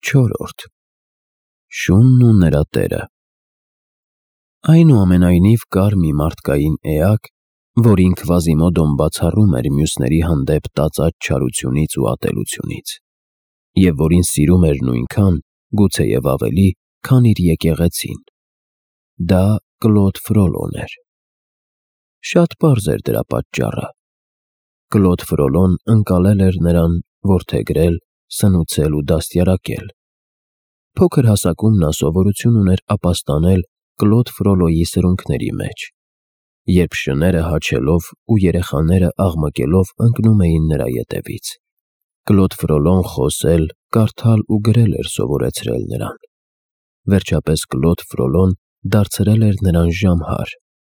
4. Շունն ու նրա տերը։ Այնուամենայնիվ կար մի մարդկային էակ, որին Քվազիմոդոն բացառում էր մյուսների հանդեպ տածած չարությունից ու ատելությունից, և որին սիրում էր նույնքան, գուցեև ավելի, քան իր եկեղեցին։ Դա Կլոդ Ֆրոլոն էր։ Շատ պարզ էր դրա պատճառը։ Կլոդ Ֆրոլոն ընկալել էր նրան, որդեգրել, սնուցել ու դաստիարակել։ Փոքր հասակում նա սովորություն ուներ ապաստանել Կլոդ Ֆրոլոյի սրունքների մեջ, երբ շները հաչելով ու երեխաները աղմկելով ընկնում էին նրա ետևից։ Կլոդ Ֆրոլոն խոսել, կարդալ ու գրել էր սովորեցրել նրան։ Վերջապես Կլոդ Ֆրոլոն դարձրել էր նրան ժամհար։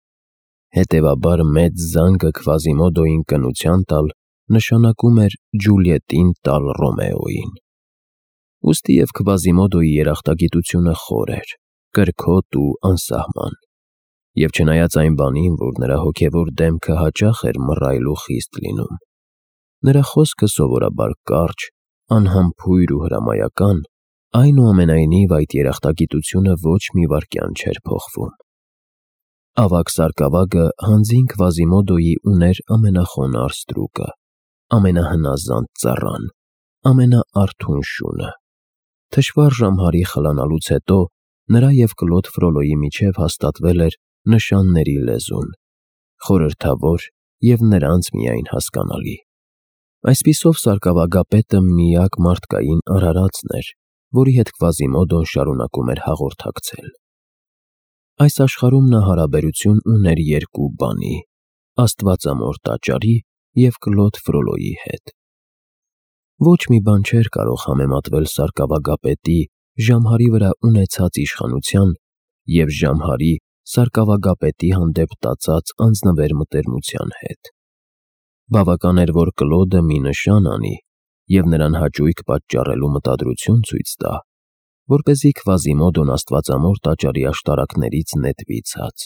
Հետևաբար մեծ զանգը Քվազիմոդոյին կնության տալ նշանակում էր Ջուլիետտին տալ Ռոմեոյին։ Ուստի և Քվազիմոդոյի երախտագիտությունը խոր էր, կրքոտ ու անսահման, և չնայած այն բանին, որ նրա հոգևոր դեմքը հաճախ էր մռայլ ու խիստ լինում, նրա խոսքը սովորաբար կարճ, անհամբույր ու հրամայական, այնուամենայնիվ այդ երախտագիտությունը ոչ մի վայրկյան չէր փոխվում։ Ավագ սարկավագը հանձին Քվազիմոդոյի ուներ ամենախոնարհ ստրուկը, ամենահնազանդ ծառան, ամենաարթուն շունը։ Թշվառ ժամհարի խլանալուց հետո նրա և Կլոդ Ֆրոլոյի միջև հաստատվել էր նշանների լեզուն, խորհրդավոր և նրանց միայն հասկանալի։ Այսպիսով սարկավագապետը միակ մարդկային արարածն էր, որի հետ Քվազիմոդոն շարունակում էր հաղորդակցել։ Այս աշխարհում նա հարաբերություն ուներ երկու բանի՝ Աստվածամոր տաճարի և Կլոդ Ֆրոլոյի հետ։ Ոչ մի բան չէր կարող համեմատվել սարկավագապետի ժամհարի վրա ունեցած իշխանության և ժամհարի սարկավագապետի հանդեպ տածած անձնվեր մտերմության հետ։ Բավական էր, որ Կլոդը մի նշան անի և նրան հաճույք պատճառելու մտադրություն ցույց տա, որպեսզի Քվազիմոդոն Աստվածամոր տաճարի աշտարակներից նետվի ցած։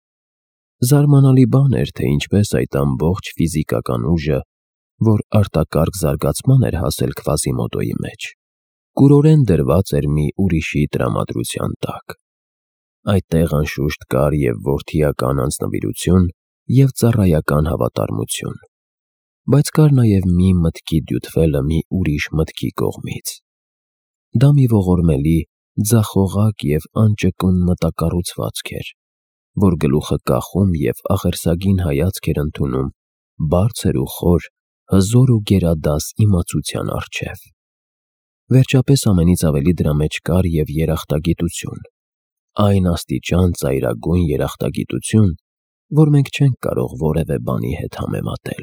Զարմանալի բան էր, թե ինչպես այդ ամբողջ ֆիզիկական ուժը, որ արտակարգ զարգացման էր հասել Քվազիմոդոյի մեջ, կուրորեն դրված էր մի ուրիշի տրամադրության տակ։ Այդտեղ անշուշտ կար և որդիական անձնվիրություն, և ծառայական հավատարմություն, բայց կար նաև մի մտքի դյութվելը մի ուրիշ մտքի կողմից։ Դա մի ողորմելի, ձախողակ և անճկուն մտակառուցվածք էր, որ գլուխը կախում և աղերսագին հայացք էր ընդունում բարձր ու խոր, հզոր ու գերադաս իմացության առջև։ Վերջապես ամենից ավելի դրա մեջ կար և երախտագիտություն, այն աստիճան ծայրագույն երախտագիտություն, որ մենք չենք կարող որևէ բանի հետ համեմատել։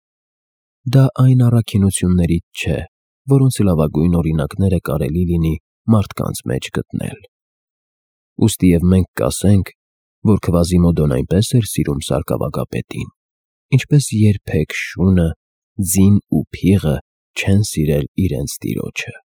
Դա այն առաքինություններից չէ, որոնց լավագույն օրինակները կարելի լինի մարդկանց մեջ գտնել։ Ուստի և մենք կասենք, որ Քվազիմոդոն այնպես էր սիրում սարկավագապետին, ինչպես երբեք շունը, ձին ու փիղը չեն սիրել իրենց տիրոջը։